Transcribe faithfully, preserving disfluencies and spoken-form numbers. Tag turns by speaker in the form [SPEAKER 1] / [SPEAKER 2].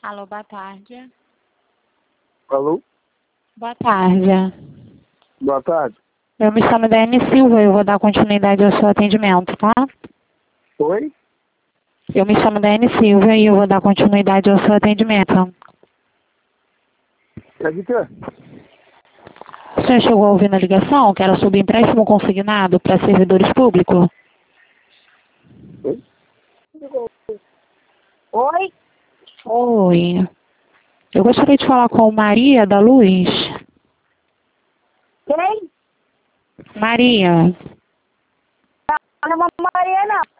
[SPEAKER 1] Alô, boa tarde.
[SPEAKER 2] Alô?
[SPEAKER 1] Boa tarde.
[SPEAKER 2] Boa tarde.
[SPEAKER 1] Eu me chamo Daiane Silva e eu vou dar continuidade ao seu atendimento, tá?
[SPEAKER 2] Oi?
[SPEAKER 1] Eu me chamo Daiane Silva e eu vou dar continuidade ao seu atendimento.
[SPEAKER 2] É de quê?
[SPEAKER 1] O senhor chegou a ouvir na ligação que era sobre empréstimo consignado para servidores públicos?
[SPEAKER 2] Oi?
[SPEAKER 3] Oi?
[SPEAKER 1] Oi. Eu gostaria de falar com Maria da Luz.
[SPEAKER 3] Quem?
[SPEAKER 1] Maria.
[SPEAKER 3] Não, não é Maria, não.